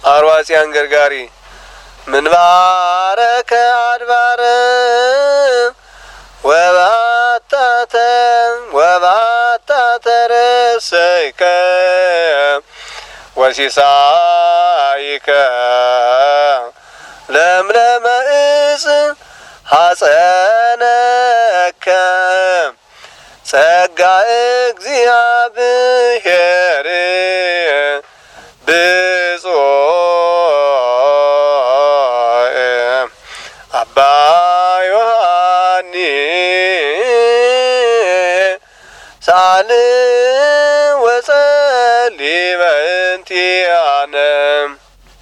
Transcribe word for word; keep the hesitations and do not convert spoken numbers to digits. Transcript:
አርዋጽያን ገርጋሪ ምንባረከ አድባረ ወባታተ ወባታተ ረሰይከ ወሲሳይከ ለምለመ እጽ ሐጸነከ ጸጋ እግዚአብሔር ብፁዕ አባ ዮሐኒ ሳል ወጸልይ በእንቲአነ